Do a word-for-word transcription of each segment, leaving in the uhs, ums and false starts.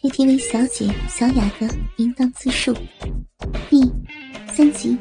K T V 小姐小雅的淫荡自述第三集。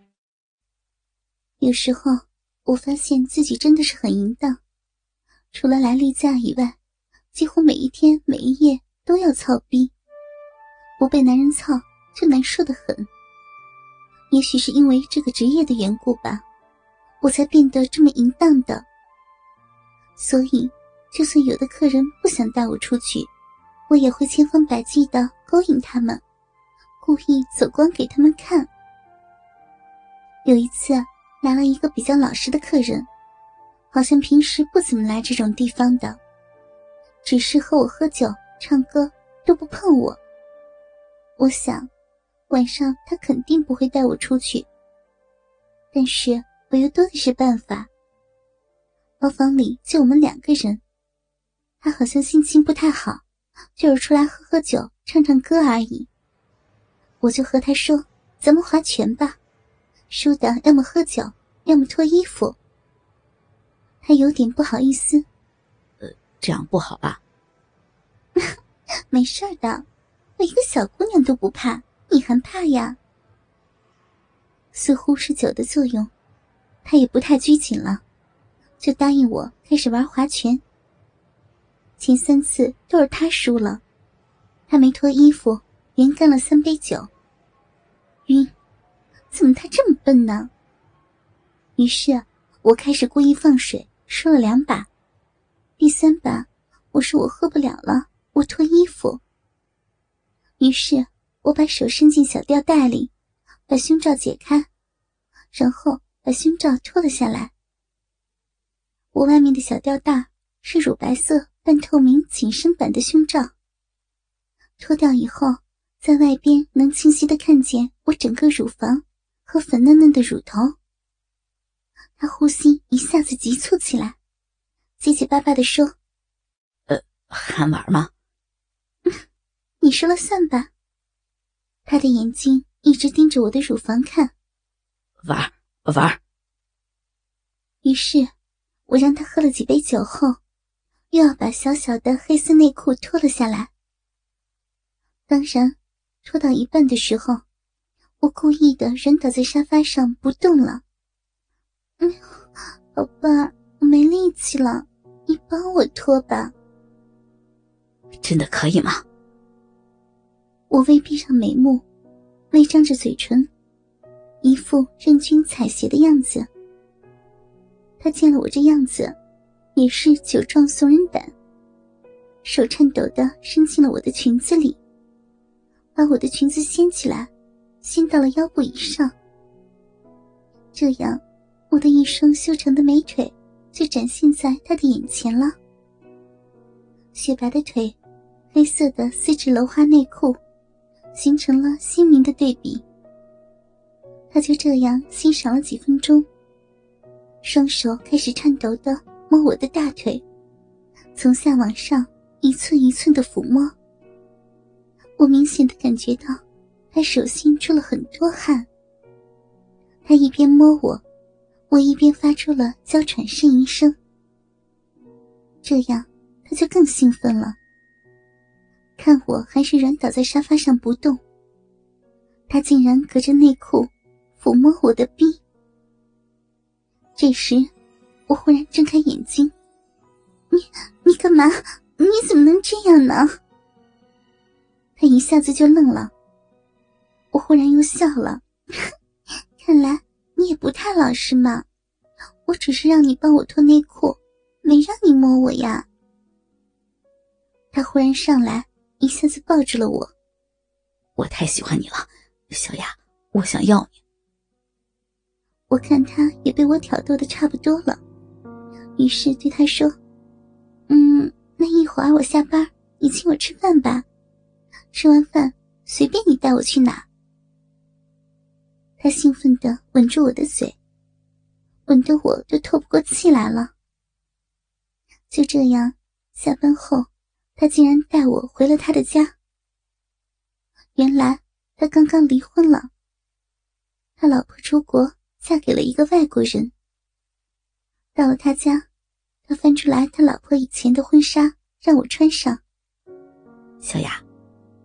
有时候我发现自己真的是很淫荡，除了来例假以外，几乎每一天每一夜都要操逼，不被男人操就难受得很。也许是因为这个职业的缘故吧，我才变得这么淫荡的。所以就算有的客人不想带我出去，我也会千方百计地勾引他们，故意走光给他们看。有一次来了一个比较老实的客人，好像平时不怎么来这种地方的，只是和我喝酒唱歌都不碰我。我想晚上他肯定不会带我出去，但是我又多的是办法。包房里就我们两个人，他好像心情不太好，就是出来喝喝酒唱唱歌而已。我就和他说，咱们划拳吧，输的要么喝酒要么脱衣服。他有点不好意思， 呃，这样不好吧？ 没事的，我一个小姑娘都不怕，你还怕呀？似乎是酒的作用，他也不太拘谨了，就答应我开始玩划拳。前三次都是他输了，他没脱衣服连干了三杯酒。晕，怎么他这么笨呢？于是我开始故意放水，输了两把。第三把我说我喝不了了，我脱衣服。于是我把手伸进小吊带里，把胸罩解开，然后把胸罩脱了下来。我外面的小吊带是乳白色半透明紧身版的胸罩，脱掉以后，在外边能清晰地看见我整个乳房和粉嫩嫩的乳头。他呼吸一下子急促起来，结结巴巴地说： 呃，还玩吗？ 你说了算吧。他的眼睛一直盯着我的乳房看。 玩玩。 于是我让他喝了几杯酒后，又要把小小的黑色内裤脱了下来。当然脱到一半的时候，我故意的软倒在沙发上不动了。嗯，宝贝儿，我没力气了，你帮我脱吧。 真的可以吗？ 我微闭上眉目，微张着嘴唇，一副任君采撷的样子。他见了我这样子，也是酒壮怂人胆，手颤抖地伸进了我的裙子里，把我的裙子掀起来，掀到了腰部以上。这样我的一双修长的美腿就展现在他的眼前了。雪白的腿，黑色的丝质镂花内裤，形成了鲜明的对比。他就这样欣赏了几分钟，双手开始颤抖地摸我的大腿，从下往上一寸一寸地抚摸。我明显地感觉到他手心出了很多汗。他一边摸我，我一边发出了娇喘呻吟声。这样他就更兴奋了，看我还是软倒在沙发上不动，他竟然隔着内裤抚摸我的逼。这时我忽然睁开眼睛，你你干嘛？你怎么能这样呢？他一下子就愣了。我忽然又笑了，看来你也不太老实嘛，我只是让你帮我脱内裤，没让你摸我呀。他忽然上来，一下子抱住了我。 我太喜欢你了，小雅，我想要你。 我看他也被我挑逗得差不多了，于是对他说，嗯，那一会儿我下班，你请我吃饭吧，吃完饭随便你带我去哪。他兴奋地吻住我的嘴，吻得我都透不过气来了。就这样，下班后他竟然带我回了他的家。原来他刚刚离婚了，他老婆出国嫁给了一个外国人。到了他家，他翻出来他老婆以前的婚纱让我穿上。 小雅，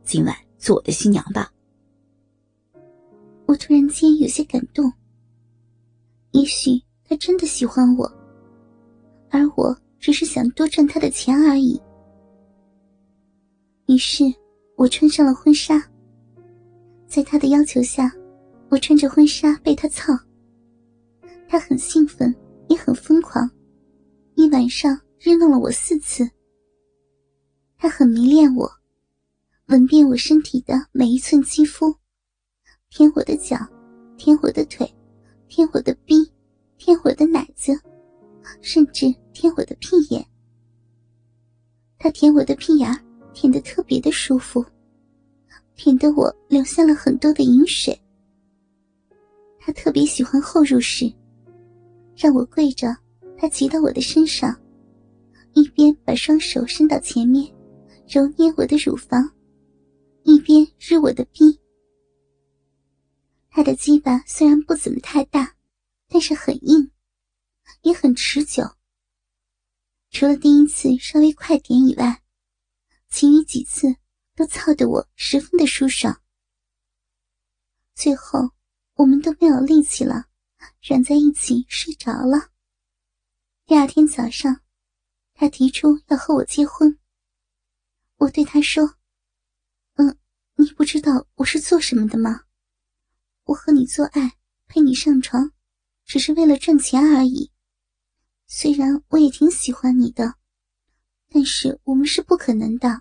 今晚做我的新娘吧。 我突然间有些感动，也许他真的喜欢我，而我只是想多赚他的钱而已。于是我穿上了婚纱，在他的要求下，我穿着婚纱被他操。他很兴奋，也很疯狂，一晚上日弄了我四次。他很迷恋我，吻遍我身体的每一寸肌肤，舔我的脚，舔我的腿，舔我的逼，舔我的奶子，甚至舔我的屁眼。他舔我的屁眼，舔得特别的舒服，舔得我流下了很多的饮水。他特别喜欢后入式，让我跪着，他骑到我的身上，一边把双手伸到前面揉捏我的乳房，一边日我的逼。他的鸡巴虽然不怎么太大，但是很硬，也很持久。除了第一次稍微快点以外，其余几次都操得我十分的舒爽。最后我们都没有力气了，软在一起睡着了。第二天早上，他提出要和我结婚。我对他说，嗯，你不知道我是做什么的吗？我和你做爱，陪你上床，只是为了赚钱而已。虽然我也挺喜欢你的，但是我们是不可能的。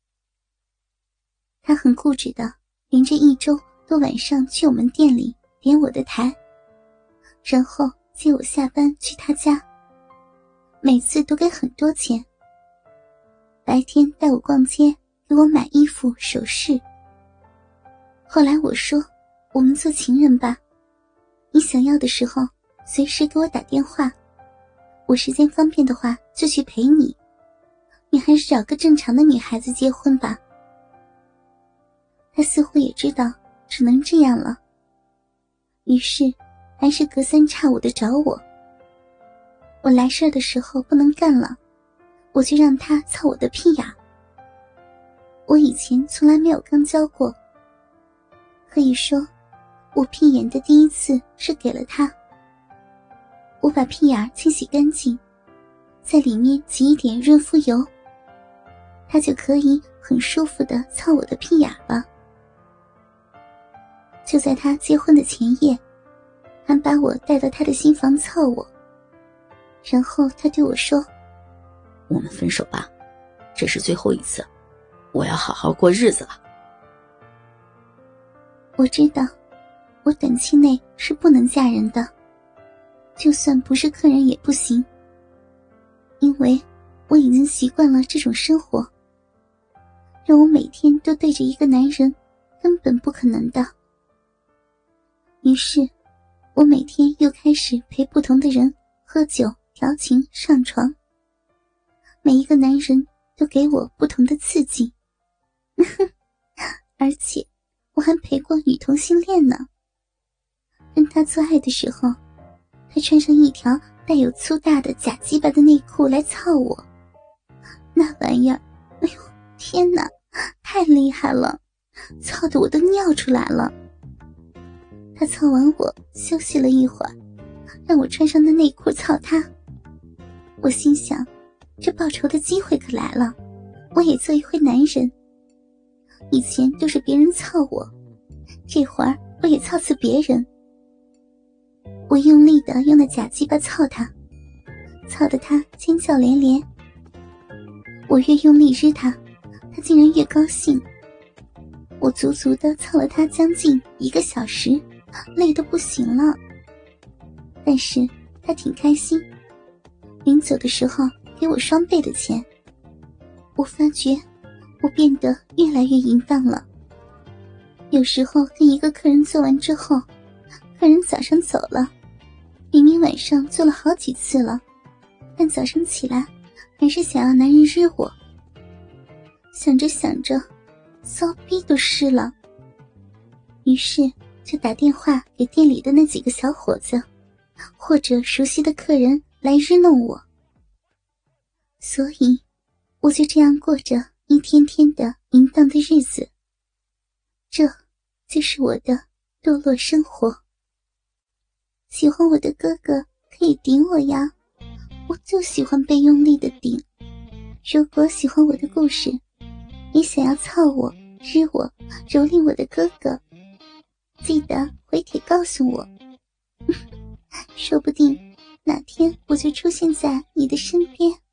他很固执的，连着一周都晚上去我们店里点我的台，然后接我下班去他家，每次都给很多钱。白天带我逛街，给我买衣服首饰。后来我说，我们做情人吧，你想要的时候随时给我打电话，我时间方便的话就去陪你，你还是找个正常的女孩子结婚吧。他似乎也知道只能这样了，于是还是隔三差五的找我。我来事儿的时候不能干了，我就让他操我的屁眼。我以前从来没有肛交过，可以说我屁眼的第一次是给了他。我把屁眼清洗干净，在里面挤一点润肤油，他就可以很舒服地操我的屁眼了。就在他结婚的前夜，还把我带到他的新房操我，然后他对我说， 我们分手吧，这是最后一次，我要好好过日子了。 我知道我短期内是不能嫁人的，就算不是客人也不行，因为我已经习惯了这种生活，让我每天都对着一个男人根本不可能的。于是我每天又开始陪不同的人喝酒调情上床，每一个男人都给我不同的刺激而且我还陪过女同性恋呢。跟他做爱的时候，他穿上一条带有粗大的假鸡巴的内裤来操我，那玩意儿，哎呦天哪，太厉害了，操得我都尿出来了。他操完我休息了一会儿，让我穿上那内裤操他。我心想，这报仇的机会可来了，我也做一回男人。以前都是别人操我，这会儿我也操死别人。我用力地用那假鸡巴操他，操得他尖叫连连。我越用力日他，他竟然越高兴。我足足地操了他将近一个小时，累得不行了。但是他挺开心，临走的时候给我双倍的钱。我发觉我变得越来越淫荡了。有时候跟一个客人做完之后，客人早上走了，明明晚上做了好几次了，但早上起来还是想要男人日我。想着想着，骚逼都湿了，于是就打电话给店里的那几个小伙子，或者熟悉的客人来日弄我。所以我就这样过着一天天的淫荡的日子。 这就是我的堕落生活。喜欢我的哥哥可以顶我呀，我就喜欢被用力的顶。如果喜欢我的故事，也想要操我、日我、蹂躏我的哥哥，记得回帖告诉我，说不定哪天我就出现在你的身边。